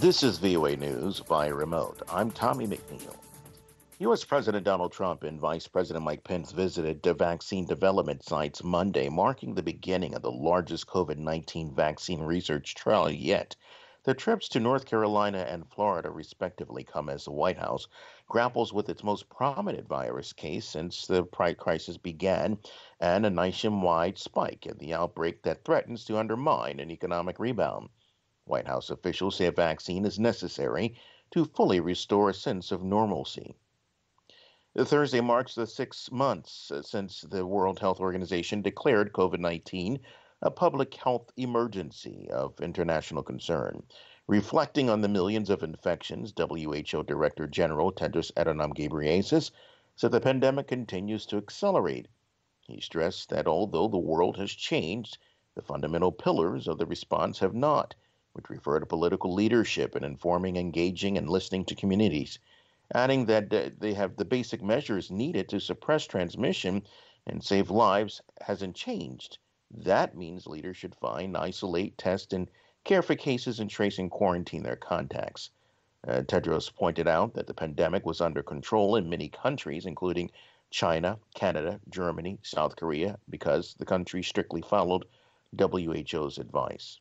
This is VOA News by remote. I'm Tommy McNeil. U.S. President Donald Trump and Vice President Mike Pence visited the vaccine development sites Monday, marking the beginning of the largest COVID-19 vaccine research trial yet. The trips to North Carolina and Florida, respectively, come as the White House grapples with its most prominent virus case since the crisis began and a nationwide spike in the outbreak that threatens to undermine an economic rebound. White House officials say a vaccine is necessary to fully restore a sense of normalcy. Thursday marks the 6 months since the World Health Organization declared COVID 19 a public health emergency of international concern. Reflecting on the millions of infections, WHO Director General Tedros Adhanom Ghebreyesus said the pandemic continues to accelerate. He stressed that although the world has changed, the fundamental pillars of the response have not, which refer to political leadership and informing, engaging, and listening to communities, adding that they have the basic measures needed to suppress transmission and save lives hasn't changed. That means leaders should find, isolate, test, and care for cases and trace and quarantine their contacts. Tedros pointed out that the pandemic was under control in many countries, including China, Canada, Germany, South Korea, because the country strictly followed WHO's advice.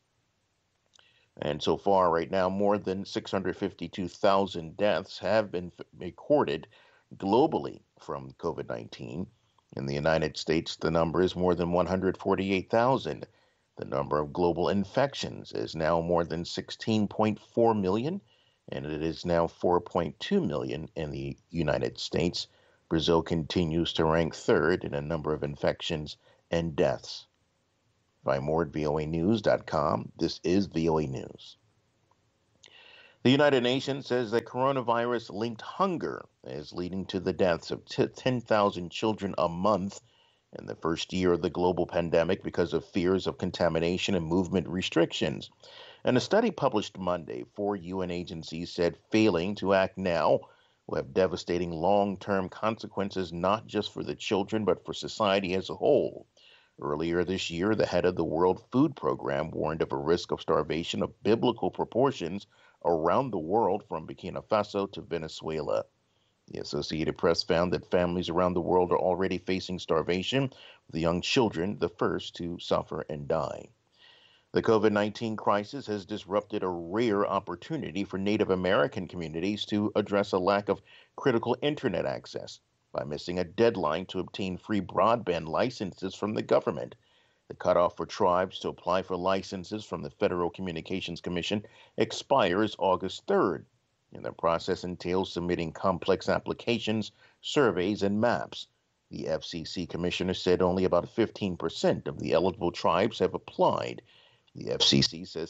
And so far, right now, more than 652,000 deaths have been recorded globally from COVID 19. In the United States, the number is more than 148,000. The number of global infections is now more than 16.4 million, and it is now 4.2 million in the United States. Brazil continues to rank third in a number of infections and deaths. Find more at voanews.com. This is VOA News. The United Nations says that coronavirus-linked hunger is leading to the deaths of 10,000 children a month in the first year of the global pandemic because of fears of contamination and movement restrictions. And a study published Monday, 4 UN agencies said failing to act now will have devastating long-term consequences not just for the children but for society as a whole. Earlier this year, the head of the World Food Program warned of a risk of starvation of biblical proportions around the world from Burkina Faso to Venezuela. The Associated Press found that families around the world are already facing starvation, with young children the first to suffer and die. The COVID-19 crisis has disrupted a rare opportunity for Native American communities to address a lack of critical internet access by missing a deadline to obtain free broadband licenses from the government. The cutoff for tribes to apply for licenses from the Federal Communications Commission expires August 3rd, and the process entails submitting complex applications, surveys, and maps. The FCC commissioner said only about 15% of the eligible tribes have applied. The FCC says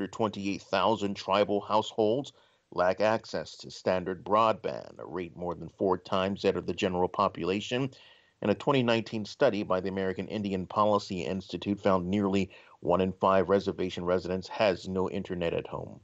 628,000 tribal households lack access to standard broadband, a rate more than 4 times that of the general population. And a 2019 study by the American Indian Policy Institute found nearly 1 in 5 reservation residents has no internet at home.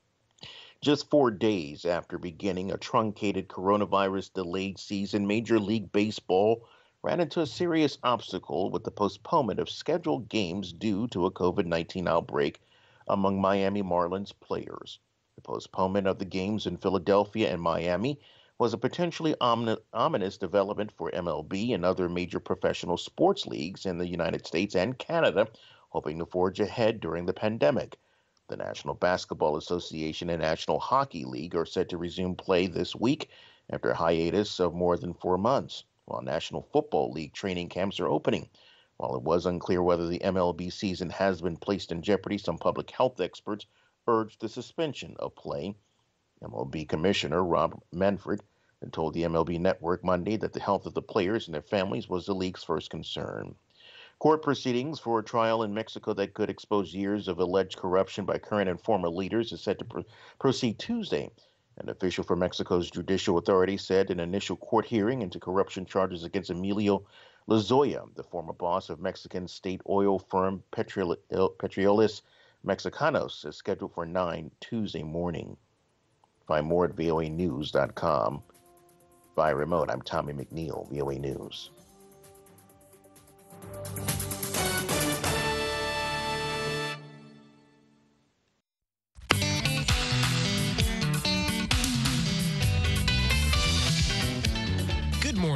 Just 4 days after beginning a truncated coronavirus delayed season, Major League Baseball ran into a serious obstacle with the postponement of scheduled games due to a COVID-19 outbreak among Miami Marlins players. The postponement of the games in Philadelphia and Miami was a potentially ominous development for MLB and other major professional sports leagues in the United States and Canada, hoping to forge ahead during the pandemic. The National Basketball Association and National Hockey League are set to resume play this week after a hiatus of more than 4 months, while National Football League training camps are opening. While it was unclear whether the MLB season has been placed in jeopardy, some public health experts urged the suspension of play. MLB Commissioner Rob Manfred told the MLB Network Monday that the health of the players and their families was the league's first concern. Court proceedings for a trial in Mexico that could expose years of alleged corruption by current and former leaders is set to proceed Tuesday. An official for Mexico's judicial authority said an initial court hearing into corruption charges against Emilio Lozoya, the former boss of Mexican state oil firm Petróleos Mexicanos, is scheduled for 9 Tuesday morning. Find more at voanews.com. By remote, I'm Tommy McNeil, VOA News.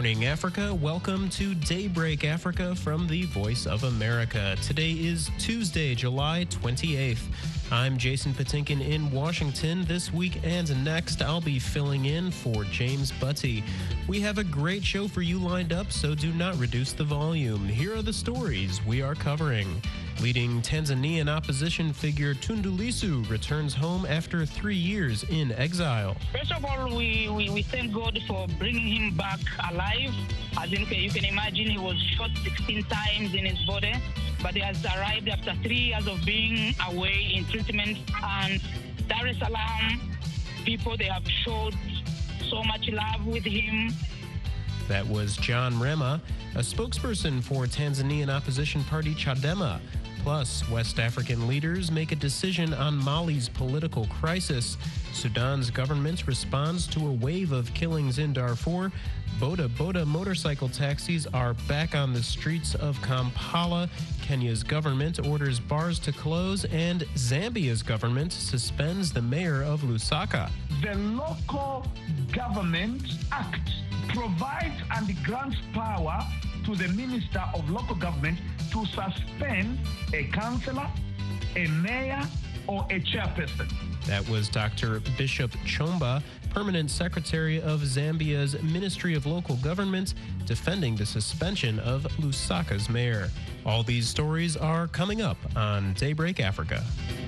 morning, Africa. Welcome to Daybreak Africa from the Voice of America. Today is Tuesday, July 28th. I'm Jason Patinkin in Washington. This week and next, I'll be filling in for James Butty. We have a great show for you lined up, so do not reduce the volume. Here are the stories we are covering. Leading Tanzanian opposition figure Tundu Lissu returns home after 3 years in exile. First of all, we thank God for bringing him back alive. As you can imagine, he was shot 16 times in his body, but he has arrived after 3 years of being away in treatment. And Dar es Salaam people, they have showed so much love with him. That was John Rema, a spokesperson for Tanzanian opposition party Chadema. Plus, West African leaders make a decision on Mali's political crisis. Sudan's government responds to a wave of killings in Darfur. Boda Boda motorcycle taxis are back on the streets of Kampala. Kenya's government orders bars to close, and Zambia's government suspends the mayor of Lusaka. The Local Government Act provides and grants power to the Minister of Local Government to suspend a councillor, a mayor, or a chairperson. That was Dr. Bishop Chomba, Permanent Secretary of Zambia's Ministry of Local Government, defending the suspension of Lusaka's mayor. All these stories are coming up on Daybreak Africa.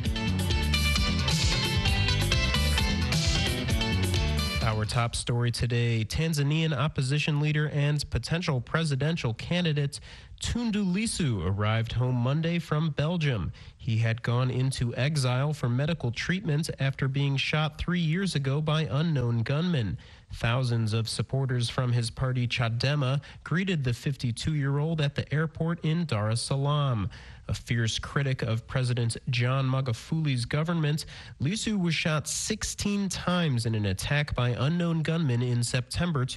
Our top story today, Tanzanian opposition leader and potential presidential candidate Tundu Lissu arrived home Monday from Belgium. He had gone into exile for medical treatment after being shot 3 years ago by unknown gunmen. Thousands of supporters from his party Chadema greeted the 52-year-old at the airport in Dar es Salaam. A fierce critic of President John Magufuli's government, Lissu was shot 16 times in an attack by unknown gunmen in September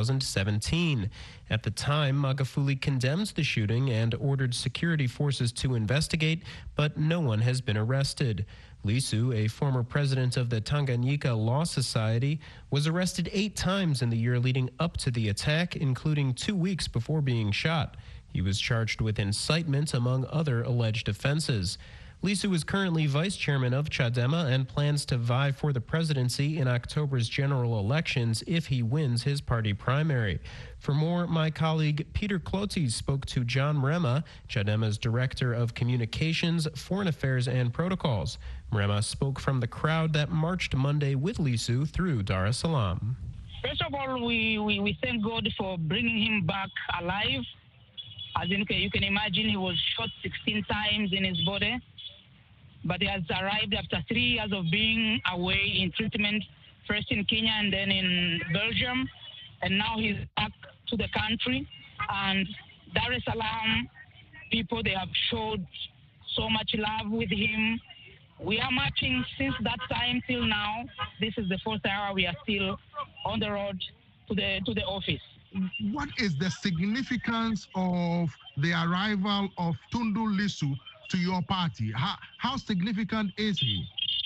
2017. At the time, Magufuli condemned the shooting and ordered security forces to investigate, but no one has been arrested. Lissu, a former president of the Tanganyika Law Society, was arrested 8 times in the year leading up to the attack, including 2 weeks before being shot. He was charged with incitement, among other alleged offenses. Lissu is currently vice chairman of Chadema and plans to vie for the presidency in October's general elections if he wins his party primary. For more, my colleague Peter Clotes spoke to John Rema, Chadema's Director of Communications, Foreign Affairs, and Protocols. Rema spoke from the crowd that marched Monday with Lissu through Dar es Salaam. First of all, we thank God for bringing him back alive. As you can imagine, he was shot 16 times in his body, but he has arrived after 3 years of being away in treatment, first in Kenya and then in Belgium, and now he's back to the country. And Dar es Salaam people, they have showed so much love with him. We are marching since that time till now. This is the fourth hour we are still on the road to the office. What is the significance of the arrival of Tundu Lissu to your party? How significant is he?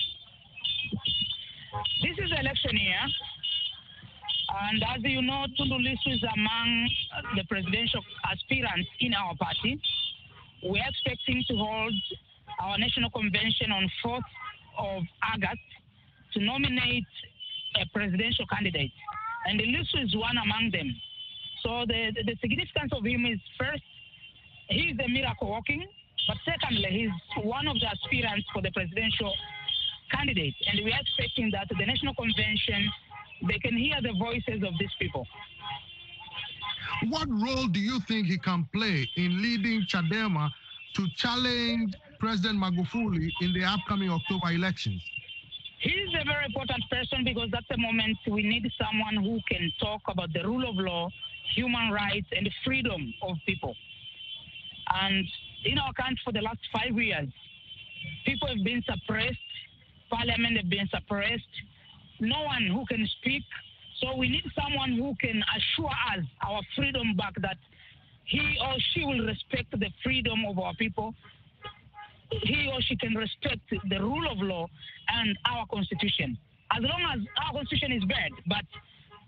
This is election year, and as you know, Tundu Lissu is among the presidential aspirants in our party. We are expecting to hold our national convention on 4th of August to nominate a presidential candidate, and Lissu is one among them. So the significance of him is, first, he is a miracle working, but secondly, he's one of the aspirants for the presidential candidate. And we are expecting that the National Convention, they can hear the voices of these people. What role do you think he can play in leading Chadema to challenge President Magufuli in the upcoming October elections? He's a very important person because at the moment we need someone who can talk about the rule of law, human rights, and the freedom of people. And in our country for the last 5 years, people have been suppressed, parliament have been suppressed, no one who can speak. So we need someone who can assure us our freedom back, that he or she will respect the freedom of our people. He or she can respect the rule of law and our constitution. As long as our constitution is bad, but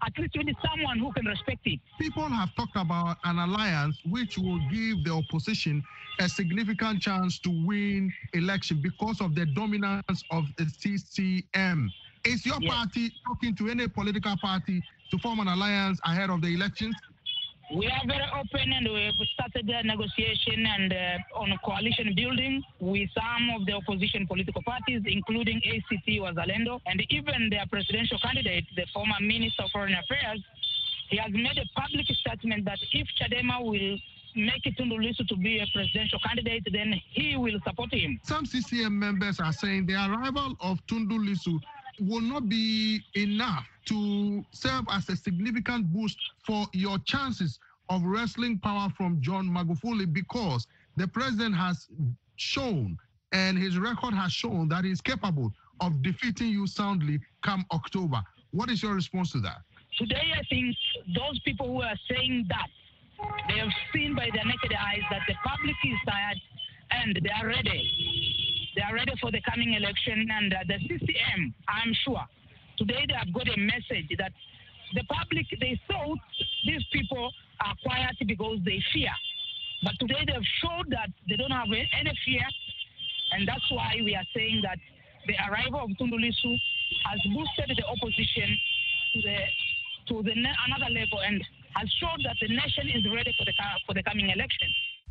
at least we need someone who can respect it. People have talked about an alliance which will give the opposition a significant chance to win election because of the dominance of the CCM. Is your party talking to any political party to form an alliance ahead of the elections? We are very open, and we have started the negotiation and on coalition building with some of the opposition political parties, including ACT Wazalendo, and even their presidential candidate, the former Minister of Foreign Affairs. He has made a public statement that if Chadema will make Tundu Lissu to be a presidential candidate, then he will support him. Some CCM members are saying the arrival of Tundu Lissu will not be enough to serve as a significant boost for your chances of wresting power from John Magufuli, because the president has shown and his record has shown that he's capable of defeating you soundly come October. What is your response to that? Today, I think those people who are saying that, they have seen by their naked eyes that the public is tired and they are ready. They are ready for the coming election, and the CCM, I'm sure, today they have got a message that the public, they thought these people are quiet because they fear. But today they have showed that they don't have any fear, and that's why we are saying that the arrival of Tundu Lissu has boosted the opposition to another level and has shown that the nation is ready for the coming election.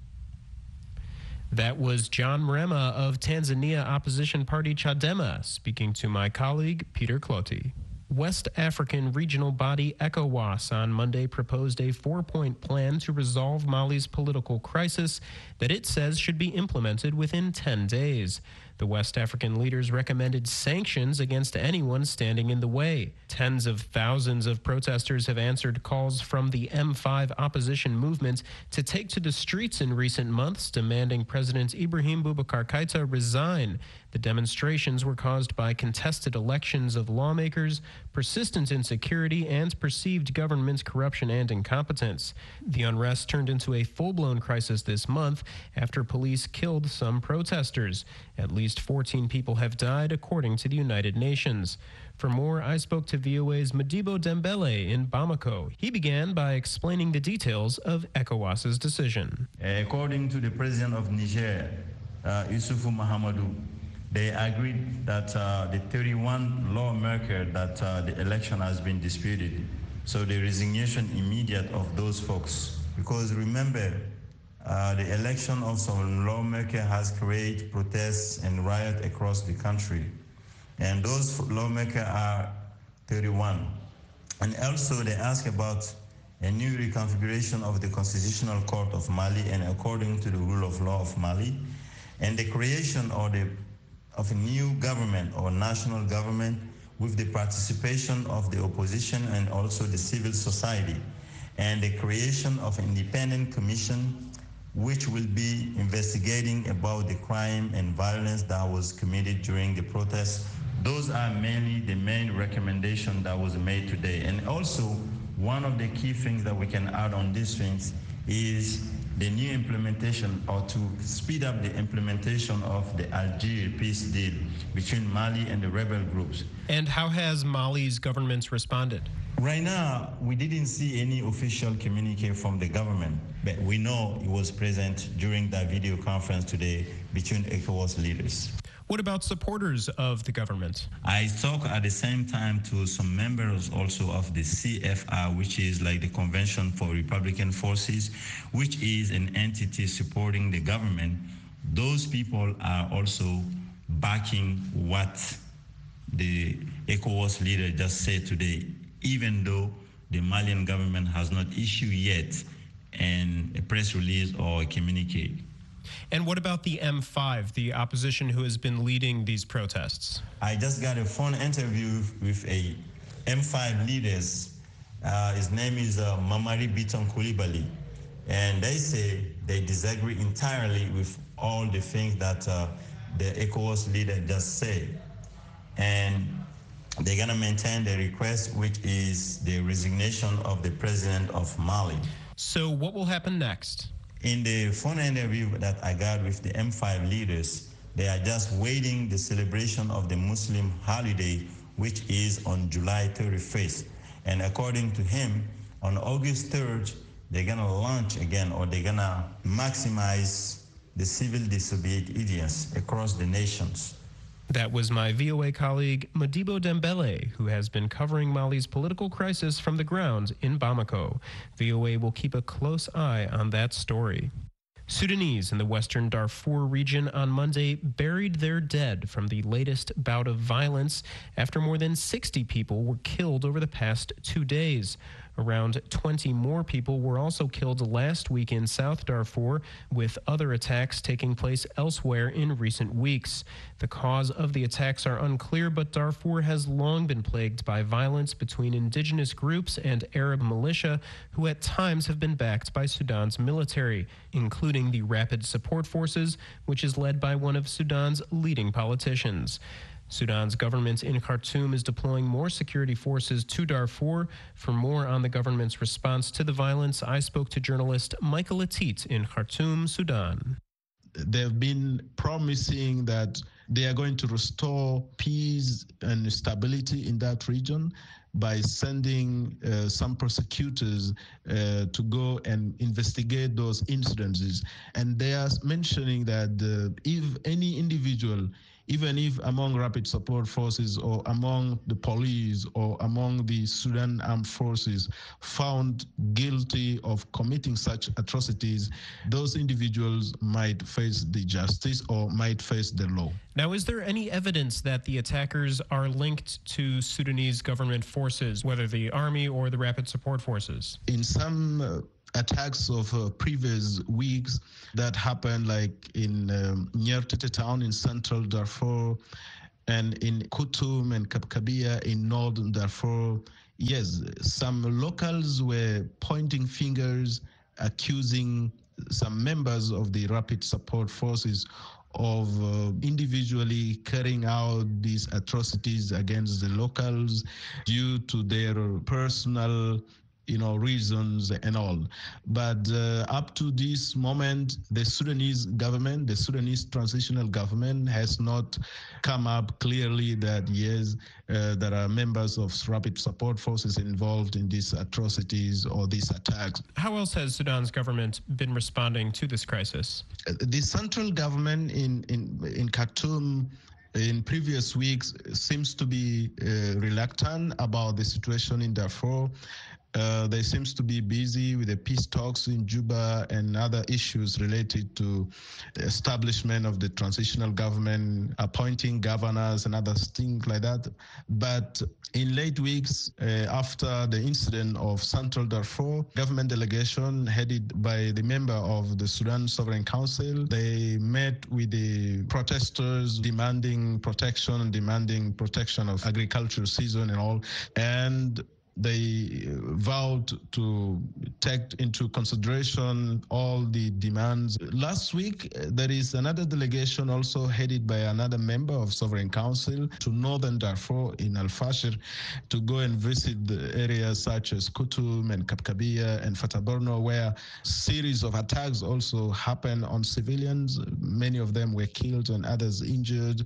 That was John Mrema of Tanzania opposition party Chadema, speaking to my colleague Peter Cloti. West African regional body ECOWAS on Monday proposed a 4-point plan to resolve Mali's political crisis that it says should be implemented within 10 days. The West African leaders recommended sanctions against anyone standing in the way. Tens of thousands of protesters have answered calls from the M5 opposition movement to take to the streets in recent months, demanding President Ibrahim Boubacar Keïta resign. The demonstrations were caused by contested elections of lawmakers, persistent insecurity, and perceived government corruption and incompetence. The unrest turned into a full-blown crisis this month after police killed some protesters. At least 14 people have died, according to the United Nations. For more, I spoke to VOA's Modibo Dembele in Bamako. He began by explaining the details of ECOWAS's decision. According to the president of Niger, Issoufou Mahamadou, they agreed that the 31 lawmakers that the election has been disputed. So the resignation immediate of those folks. Because remember, the election of some lawmakers has created protests and riots across the country. And those lawmakers are 31. And also they ask about a new reconfiguration of the Constitutional Court of Mali and according to the rule of law of Mali, and the creation of a new government or national government with the participation of the opposition and also the civil society, and the creation of an independent commission which will be investigating about the crime and violence that was committed during the protests. Those are mainly the main recommendation that was made today. And also, one of the key things that we can add on these things is the new implementation, or to speed up the implementation of the Algiers peace deal between Mali and the rebel groups. And how has Mali's government responded? Right now, we didn't see any official communique from the government, but we know it was present during that video conference today between ECOWAS leaders. What about supporters of the government? I talked at the same time to some members also of the CFR, which is like the Convention for Republican Forces, which is an entity supporting the government. Those people are also backing what the ECOWAS leader just said today, even though the Malian government has not issued yet a press release or a communique. And what about the M5, the opposition who has been leading these protests? I just got a phone interview with a M5 leaders. His name is Mamari Biton Koulibaly. And they say they disagree entirely with all the things that the ECOWAS leader just said. And they're going to maintain the request, which is the resignation of the president of Mali. So what will happen next? In the phone interview that I got with the M5 leaders, they are just waiting the celebration of the Muslim holiday, which is on July 31st. And according to him, on August 3rd, they're going to launch again, or they're going to maximize the civil disobedience across the nations. That was my VOA colleague Modibo Dembele, who has been covering Mali's political crisis from the ground in Bamako. VOA will keep a close eye on that story. Sudanese in the western Darfur region on Monday buried their dead from the latest bout of violence after more than 60 people were killed over the past 2 days. Around 20 more people were also killed last week in South Darfur, with other attacks taking place elsewhere in recent weeks. The cause of the attacks are unclear, but Darfur has long been plagued by violence between indigenous groups and Arab militia, who at times have been backed by Sudan's military, including the Rapid Support Forces, which is led by one of Sudan's leading politicians. Sudan's government in Khartoum is deploying more security forces to Darfur. For more on the government's response to the violence, I spoke to journalist Michael Atit in Khartoum, Sudan. They've been promising that they are going to restore peace and stability in that region by sending some prosecutors to go and investigate those incidences. And they are mentioning that if any individual, even if among Rapid Support Forces or among the police or among the Sudan Armed Forces, found guilty of committing such atrocities, those individuals might face the justice or might face the law. Now, is there any evidence that the attackers are linked to Sudanese government forces, whether the army or the Rapid Support Forces? In some attacks of previous weeks that happened, like in near Tete town in central Darfur and in Khartoum and Kapkabia in northern Darfur, yes, some locals were pointing fingers, accusing some members of the Rapid Support Forces of individually carrying out these atrocities against the locals due to their personal reasons and all. But up to this moment, the Sudanese government, the Sudanese transitional government, has not come up clearly that, yes, there are members of Rapid Support Forces involved in these atrocities or these attacks. How else has Sudan's government been responding to this crisis? The central government in Khartoum in previous weeks seems to be reluctant about the situation in Darfur. They seems to be busy with the peace talks in Juba and other issues related to the establishment of the transitional government, appointing governors and other things like that. But in late weeks, after the incident of Central Darfur, government delegation headed by the member of the Sudan Sovereign Council, they met with the protesters demanding protection of agricultural season and all. And they vowed to take into consideration all the demands. Last week, there is another delegation also headed by another member of Sovereign Council to northern Darfur in Al-Fashir to go and visit the areas such as Khartoum and Kapkabia and Fataburno, where series of attacks also happened on civilians. Many of them were killed and others injured,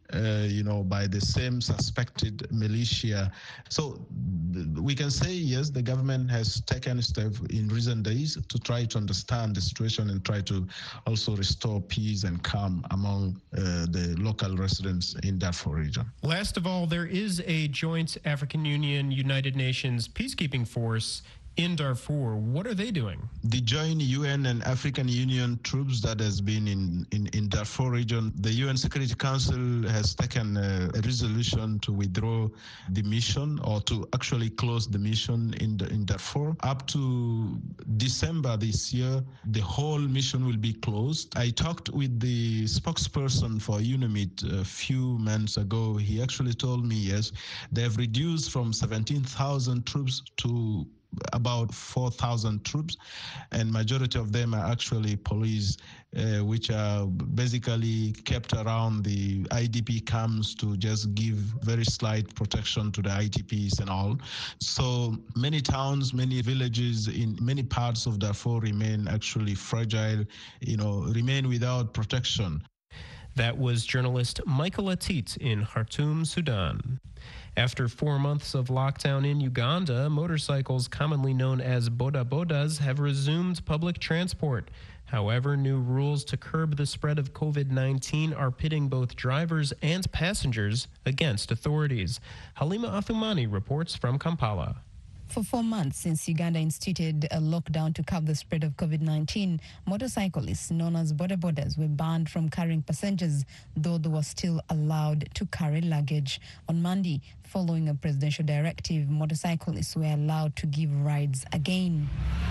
by the same suspected militia. So we can say, yes, the government has taken steps in recent days to try to understand the situation and try to also restore peace and calm among the local residents in Darfur region. Last of all, there is a joint African Union, United Nations peacekeeping force in Darfur. What are they doing? The joint UN and African Union troops that has been in Darfur region, the UN Security Council has taken a resolution to withdraw the mission or to actually close the mission in Darfur. Up to December this year, the whole mission will be closed. I talked with the spokesperson for UNAMID a few months ago. He actually told me, yes, they have reduced from 17,000 troops to about 4,000 troops, and majority of them are actually police, which are basically kept around the IDP camps to just give very slight protection to the IDPs and all. So many towns, many villages in many parts of Darfur remain actually fragile, remain without protection. That was journalist Michael Atit in Khartoum, Sudan. After 4 months of lockdown in Uganda, motorcycles commonly known as boda bodas have resumed public transport. However, new rules to curb the spread of COVID-19 are pitting both drivers and passengers against authorities. Halima Athumani reports from Kampala. For 4 months since Uganda instituted a lockdown to curb the spread of COVID-19, motorcyclists known as boda bodas were banned from carrying passengers, though they were still allowed to carry luggage. On Monday, following a presidential directive, motorcyclists were allowed to give rides again.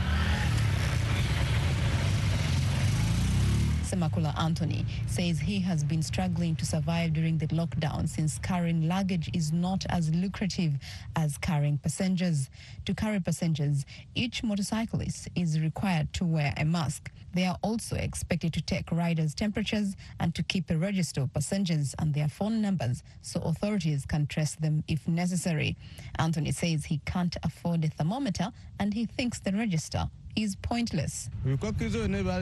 Semakula Anthony says he has been struggling to survive during the lockdown since carrying luggage is not as lucrative as carrying passengers. To carry passengers, each motorcyclist is required to wear a mask. They are also expected to take riders' temperatures and to keep a register of passengers and their phone numbers so authorities can trace them if necessary. Anthony says he can't afford a thermometer and he thinks the register is pointless. He says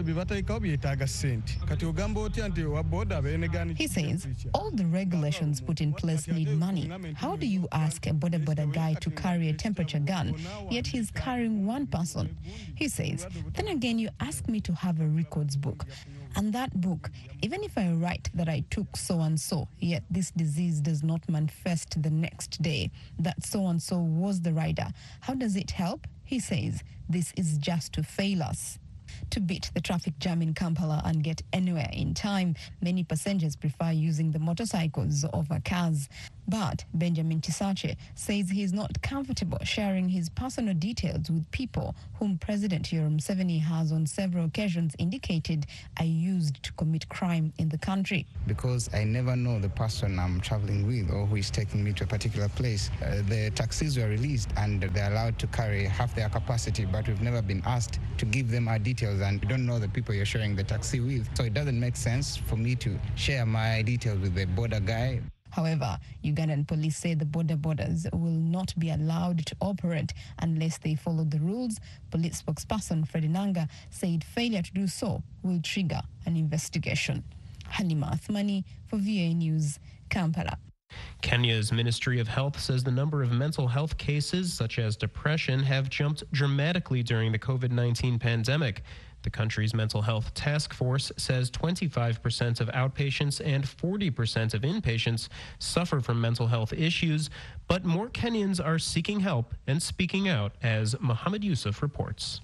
all the regulations put in place need money. How do you ask a boda boda guy to carry a temperature gun, yet he's carrying one person? He says, then again you ask me to have a records book. And that book, even if I write that I took so-and-so, yet this disease does not manifest the next day, that so-and-so was the rider, how does it help? He says this is just to fail us. To beat the traffic jam in Kampala and get anywhere in time, many passengers prefer using the motorcycles over cars. But Benjamin Tisache says he is not comfortable sharing his personal details with people whom President Yoweri Museveni has on several occasions indicated are used to commit crime in the country. Because I never know the person I'm traveling with or who is taking me to a particular place. The taxis were released and they're allowed to carry half their capacity, but we've never been asked to give them our details, and we don't know the people you're sharing the taxi with. So it doesn't make sense for me to share my details with the border guy. However, Ugandan police say the boda bodas will not be allowed to operate unless they follow the rules. Police spokesperson Freddie Nanga said failure to do so will trigger an investigation. Halima Athumani for VOA News, Kampala. Kenya's Ministry of Health says the number of mental health cases, such as depression, have jumped dramatically during the COVID-19 pandemic. The country's mental health task force says 25% of outpatients and 40% of inpatients suffer from mental health issues, but more Kenyans are seeking help and speaking out, as Mohammed Yusuf reports.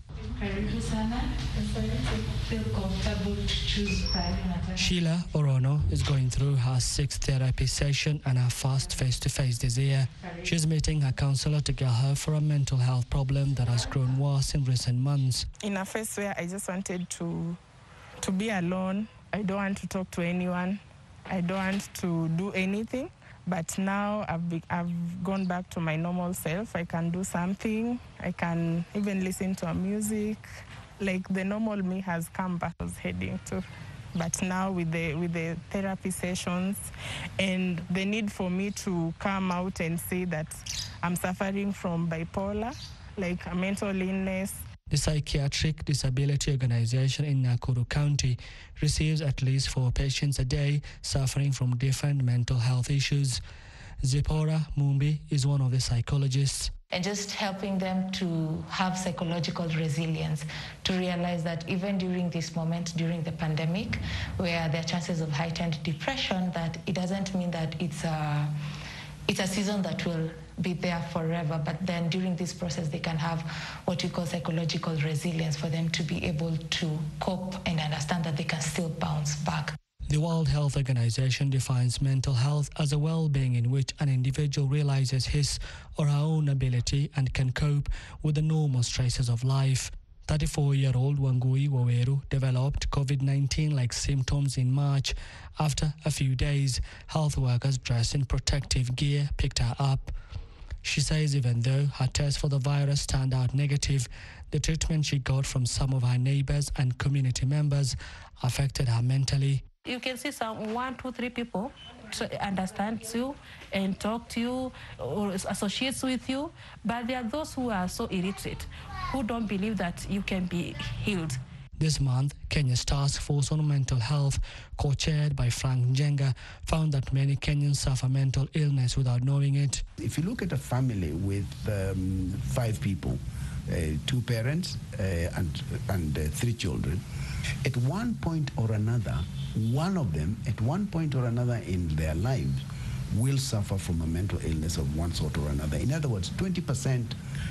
Sheila Orono is going through her 6th therapy session and her first face-to-face this year. She's meeting her counselor to get her for a mental health problem that has grown worse in recent months. In a phase where I just wanted to be alone. I don't want to talk to anyone. I don't want to do anything. But now I've gone back to my normal self. I can do something. I can even listen to a music. Like the normal me has come back. I was heading to. But now with the therapy sessions and the need for me to come out and say that I'm suffering from bipolar, like a mental illness. The Psychiatric Disability Organization in Nakuru County receives at least 4 patients a day suffering from different mental health issues. Zipporah Mumbi is one of the psychologists. And just helping them to have psychological resilience, to realize that even during this moment, during the pandemic, where there are chances of heightened depression, that it doesn't mean that it's a season that will be there forever, but then during this process they can have what we call psychological resilience for them to be able to cope and understand that they can still bounce back. The World Health Organization defines mental health as a well-being in which an individual realizes his or her own ability and can cope with the normal stresses of life. 34-year-old Wangui Waweru developed COVID-19-like symptoms in March. After a few days, health workers dressed in protective gear picked her up. She says even though her tests for the virus turned out negative, the treatment she got from some of her neighbors and community members affected her mentally. You can see some 1, 2, 3 people understand you and talk to you or associates with you, but there are those who are so illiterate, who don't believe that you can be healed. This month, Kenya's Task Force on Mental Health, co-chaired by Frank Njenga, found that many Kenyans suffer mental illness without knowing it. If you look at a family with 5 people, 2 parents and 3 children, at one point or another, one of them, at one point or another in their lives, will suffer from a mental illness of one sort or another. In other words, 20%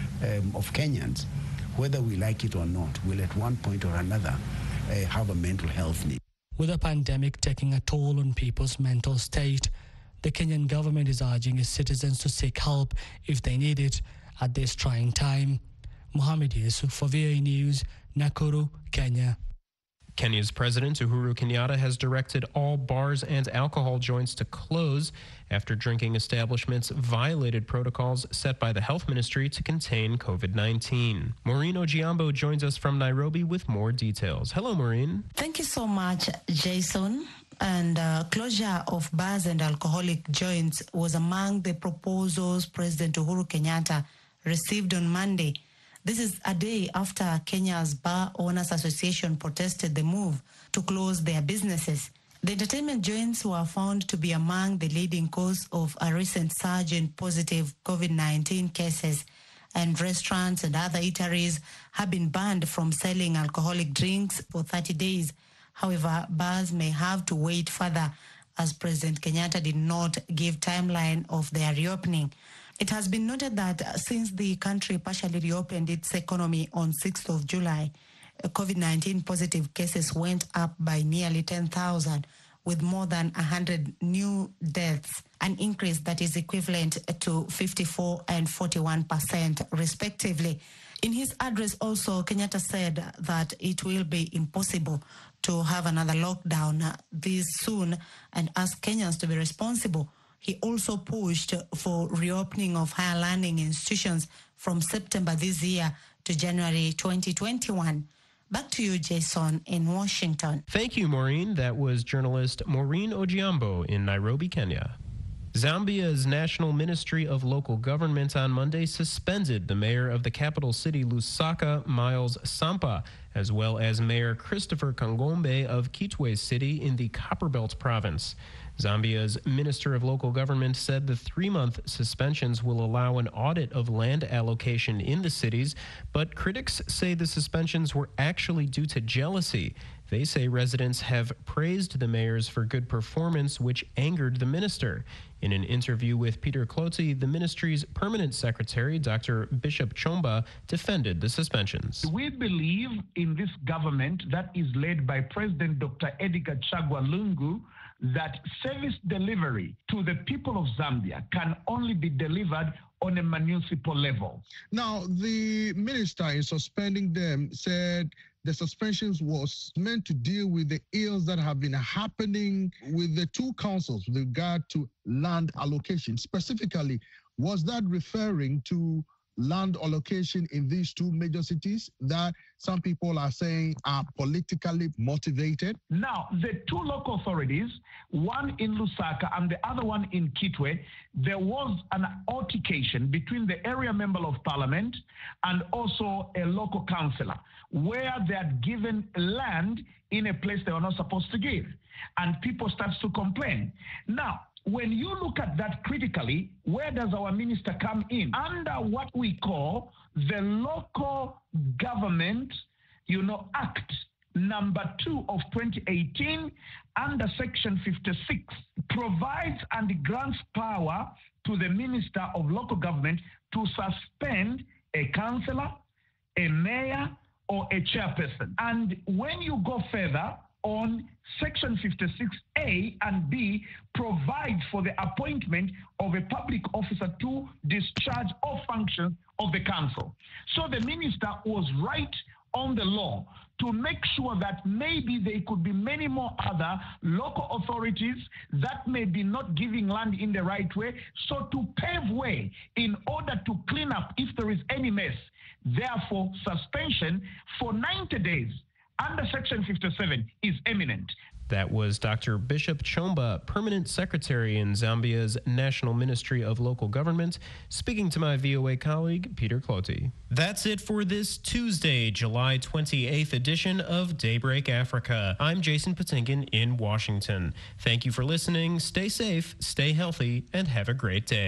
of Kenyans, whether we like it or not, will at one point or another have a mental health need. With the pandemic taking a toll on people's mental state, the Kenyan government is urging its citizens to seek help if they need it at this trying time. Mohamed Yusuf for VOA News, Nakuru, Kenya. Kenya's President Uhuru Kenyatta has directed all bars and alcohol joints to close after drinking establishments violated protocols set by the Health Ministry to contain COVID-19. Maureen Ojiambo joins us from Nairobi with more details. Hello, Maureen. Thank you so much, Jason. And closure of bars and alcoholic joints was among the proposals President Uhuru Kenyatta received on Monday. This is a day after Kenya's Bar Owners Association protested the move to close their businesses. The entertainment joints were found to be among the leading cause of a recent surge in positive COVID-19 cases, and restaurants and other eateries have been banned from selling alcoholic drinks for 30 days. However, bars may have to wait further, as President Kenyatta did not give timeline of their reopening. It has been noted that since the country partially reopened its economy on 6th of July, COVID-19 positive cases went up by nearly 10,000, with more than 100 new deaths, an increase that is equivalent to 54% and 41% respectively. In his address also, Kenyatta said that it will be impossible to have another lockdown this soon and asked Kenyans to be responsible. He also pushed for reopening of higher learning institutions from September this year to January 2021. Back to you, Jason, in Washington. Thank you, Maureen. That was journalist Maureen Ojiambo in Nairobi, Kenya. Zambia's National Ministry of Local Government on Monday suspended the mayor of the capital city, Lusaka, Miles Sampa, as well as Mayor Christopher Kangombe of Kitwe City in the Copperbelt province. Zambia's Minister of Local Government said the 3-month suspensions will allow an audit of land allocation in the cities, but critics say the suspensions were actually due to jealousy. They say residents have praised the mayors for good performance, which angered the minister. In an interview with Peter Clotty, the ministry's permanent secretary, Dr. Bishop Chomba, defended the suspensions. We believe in this government that is led by President Dr. Edgar Chagwa Lungu that service delivery to the people of Zambia can only be delivered on a municipal level. Now, the minister in suspending them said the suspensions was meant to deal with the ills that have been happening with the 2 councils with regard to land allocation. Specifically, was that referring to land allocation in these 2 major cities that some people are saying are politically motivated? Now, the 2 local authorities, one in Lusaka and the other one in Kitwe, there was an altercation between the area member of parliament and also a local councillor, where they had given land in a place they were not supposed to give. And people started to complain. Now, when you look at that critically, where does our minister come in? Under what we call the Local Government, Act number 2 of 2018, under Section 56, provides and grants power to the Minister of Local Government to suspend a councillor, a mayor, or a chairperson. And when you go further, on Section 56A and B provides for the appointment of a public officer to discharge all functions of the council. So the minister was right on the law to make sure that maybe there could be many more other local authorities that may be not giving land in the right way, so to pave way in order to clean up if there is any mess. Therefore, suspension for 90 days under Section 57 is imminent. That was Dr. Bishop Chomba, Permanent Secretary in Zambia's National Ministry of Local Government, speaking to my VOA colleague, Peter Cloti. That's it for this Tuesday, July 28th edition of Daybreak Africa. I'm Jason Patinkin in Washington. Thank you for listening. Stay safe, stay healthy, and have a great day.